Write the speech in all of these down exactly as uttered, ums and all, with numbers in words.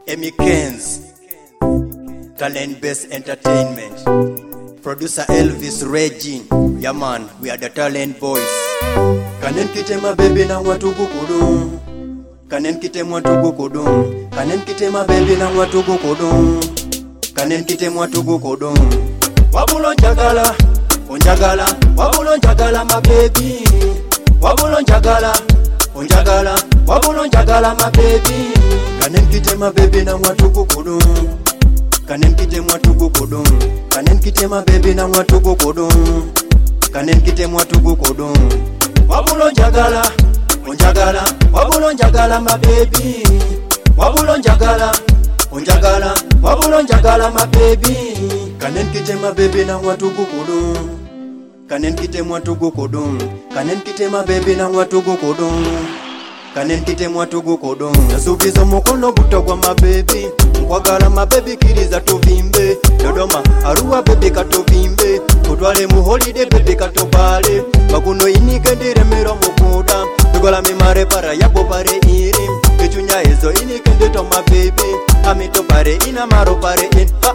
Emmy Kenz, Talent Based Entertainment, producer Elvis Regine. Yeah man, we are the Talent Boys. Kanen kitema baby na watu kukudum. Kanen kitema watu kukudum. Kanen kitema baby na watu kukudum. Kanen kitema watu kukudum. Wabulo njagala, unjagala, wabulo njagala my baby. Wabulo njagala, unjagala, wabulo njagala my baby. Kanen kitema baby na watu kukudum. Kanen kitema watu kukudum. Kanen kitema baby na watu kukudum. Kanen kitema watu kukudum. Wabulo njagala, unjagala, wabulo njagala my baby. Wabulo njagala, unjagala, wabulo njagala my baby. Kanen kitema baby na watu kukudum. Kanen kitema watu kukudum. Kanen kitema baby na watu kukudum. Kanen kitema watu kukudum. Nasubiza mukono buto kwa my baby. Nkwagala my baby kiriza tuvimbe. Dodoma Arua baby katovimbe. Kutwale mu holiday baby katobale. Bakuno inike ndiremero mukuda. Dugola mimare para yabo pare iri. Kichunya ezo inike ndito my baby. Amito pare ina maro pare in ha.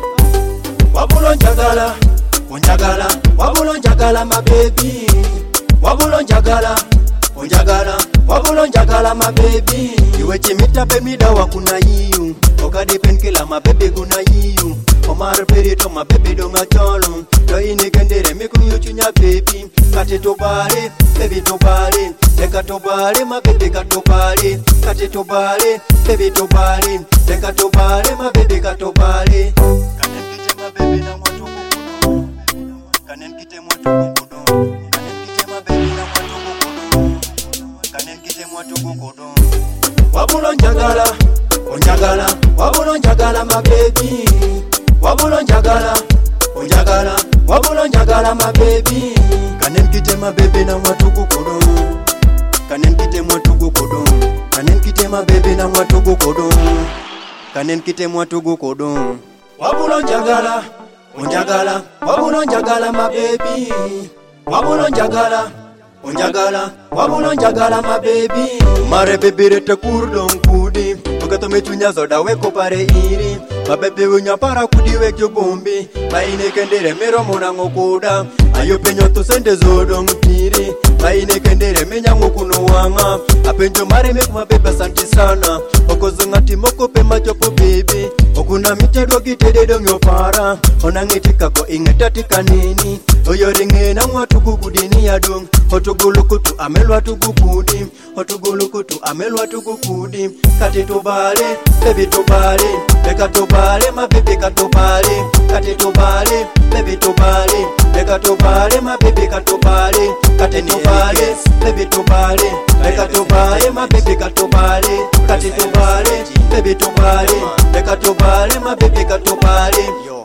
Wabulo njagala, unjagala, wabulo njagala my baby. Wabulo njagala, unjagala, wabulo njagala my baby. Iwe chimita pemida wakuna yiyu. Okade penkila my baby guna yiyu. Omar perito my baby donga cholo. Do inikendere miku yuchunya baby. Kate tobale, baby tobale. Deka tobale my baby katobale. Kate tobale, baby tobale. Deka tobale my baby katobale. Kanen kitema baby na watu kukudum. Kanen kitema watu kukudum. Kanen kitema baby na watu kukudum. Kanen kitema watu kukudum. Wabulo njagala, unjagala, wabulo njagala my baby. Wabulo njagala, unjagala, wabulo njagala my baby. Kanen kitema baby na watu kukudum. Kanen kitema watu kukudum. Kanen kitema baby na watu kukudum. Kanen kitema watu kukudum. Wabulo njagala, unjagala, wabulo njagala my baby. Wabulo njagala, unjagala, wabulo njagala my baby. Mare baby rete kurdon kudi. Ukato mechunya zoda weko pare iri. My baby unya para kudi wekyo bombi. Maine kendere mero mona ngokuda. Ayo penyo to sende zodo mpiri. Maine kendere menya ngokuno wanga. Apenjo mare meku my baby santi sana. Okozunga timoko pe machopo baby. Okuna mitedwa kitede dongyo para. Onangitika ko ingetatika nini. Oyo ringe na watu kukudini ya dong. Otugulukutu amelwa tugukudi. Otugulukutu amelwa tugukudi. Kati tobale, baby tobale. Deka tobale, my baby katobale. Kati tobale, baby tobale. Deka tobale, my baby katobale. Kati tobale, baby tobale. Deka tobale, my baby katobale. Kati tobale, baby tobale. Deka tobale, my baby katobale.